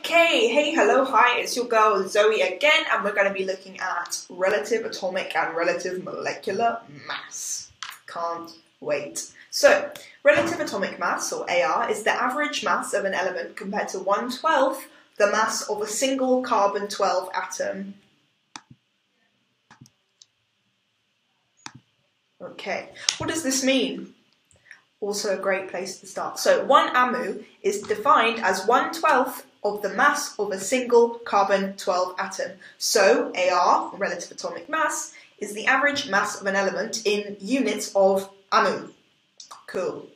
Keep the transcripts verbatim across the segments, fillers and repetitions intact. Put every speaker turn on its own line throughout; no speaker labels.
Okay, hey, hello, hi, it's your girl Zoe again, and we're going to be looking at relative atomic and relative molecular mass. Can't wait. So, relative atomic mass, or A R, is the average mass of an element compared to one twelfth the mass of a single carbon twelve atom. Okay, what does this mean? Also a great place to start. So, one AMU is defined as one twelfth of the mass of a single carbon twelve atom. So, A R, relative atomic mass, is the average mass of an element in units of AMU. Cool.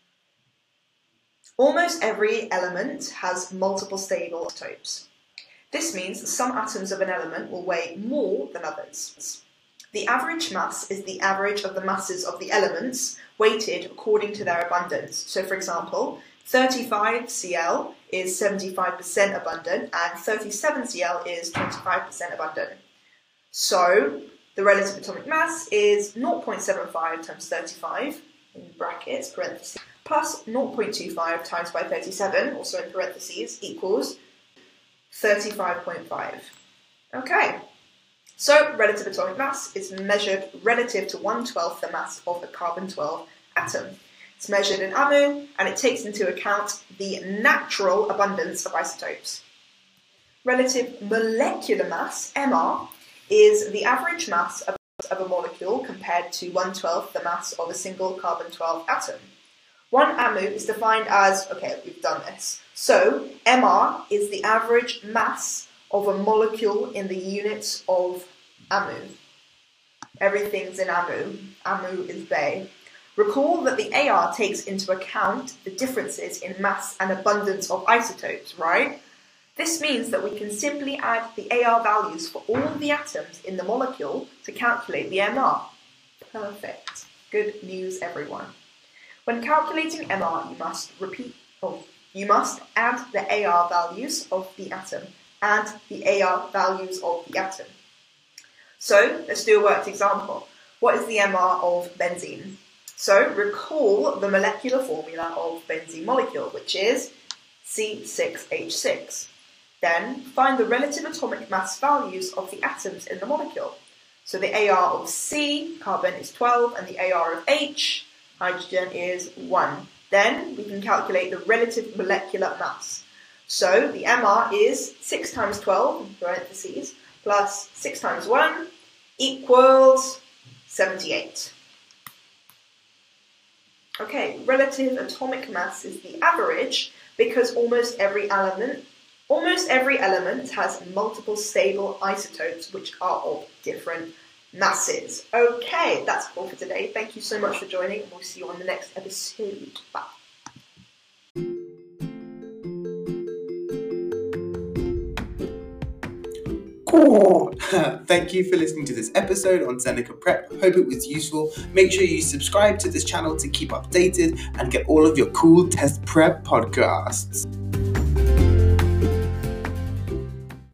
Almost every element has multiple stable isotopes. This means that some atoms of an element will weigh more than others. The average mass is the average of the masses of the elements weighted according to their abundance. So, for example, thirty-five C L is seventy-five percent abundant and thirty-seven C L is twenty-five percent abundant. So, the relative atomic mass is zero point seven five times thirty-five, in brackets, parentheses, plus zero point two five times by thirty-seven, also in parentheses, equals thirty-five point five. Okay. So, relative atomic mass is measured relative to one twelfth the mass of a carbon twelve atom. It's measured in AMU, and it takes into account the natural abundance of isotopes. Relative molecular mass, M R, is the average mass of a molecule compared to one twelfth the mass of a single carbon twelve atom. One AMU is defined as, okay, we've done this. So, M R is the average mass of a molecule in the units of AMU. Everything's in AMU. AMU is Bay. Recall that the A R takes into account the differences in mass and abundance of isotopes, right? This means that we can simply add the A R values for all of the atoms in the molecule to calculate the M R. Perfect. Good news, everyone. When calculating M R, you must repeat, oh, you must add the A R values of the atom and the A R values of the atom. So, let's do a worked example. What is the M R of benzene? So, recall the molecular formula of benzene molecule, which is C six H six. Then, find the relative atomic mass values of the atoms in the molecule. So, the A R of C, carbon, is twelve, and the A R of H, hydrogen, is one. Then, we can calculate the relative molecular mass. So, the M R is six times twelve, in parentheses, plus six times one equals seventy-eight. Okay, relative atomic mass is the average because almost every element, almost every element has multiple stable isotopes which are of different masses. Okay, that's all for today. Thank you so much for joining, and we'll see you on the next episode. Bye.
Thank you for listening to this episode on Seneca Prep. Hope it was useful. Make sure you subscribe to this channel to keep updated and get all of your cool test prep podcasts.